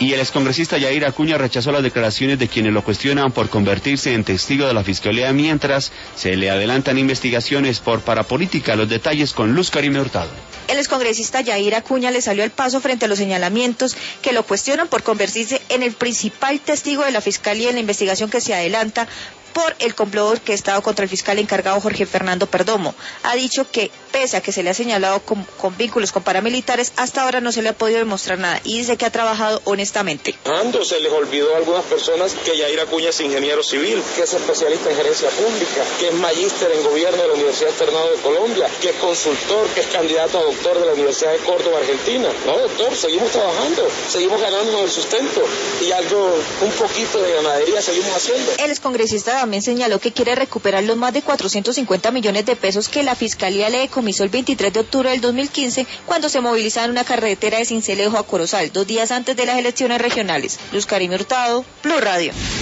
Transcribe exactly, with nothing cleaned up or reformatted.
Y el excongresista Yair Acuña rechazó las declaraciones de quienes lo cuestionan por convertirse en testigo de la Fiscalía mientras se le adelantan investigaciones por parapolítica. Los detalles con Luz Karime Hurtado. El excongresista Yair Acuña le salió al paso frente a los señalamientos que lo cuestionan por convertirse en el principal testigo de la Fiscalía en la investigación que se adelanta por el complot orquestado contra el fiscal encargado Jorge Fernando Perdomo. Ha dicho que, pese a que se le ha señalado con, con vínculos con paramilitares, hasta ahora no se le ha podido demostrar nada y dice que ha trabajado honestamente. Se les olvidó a algunas personas que Yair Acuña es ingeniero civil, que es especialista en gerencia pública, que es magíster en gobierno de la Universidad Externado de Colombia, que es consultor, que es candidato a doctor de la Universidad de Córdoba, Argentina. No, doctor, seguimos trabajando, seguimos ganándonos el sustento y algo, un poquito de ganadería seguimos haciendo. El excongresista también señaló que quiere recuperar los más de cuatrocientos cincuenta millones de pesos que la Fiscalía le decomisó el veintitrés de octubre del dos mil quince cuando se movilizaba en una carretera de Sincelejo a Corozal, dos días antes de las elecciones regionales. Luz Karime Hurtado, Blue Radio.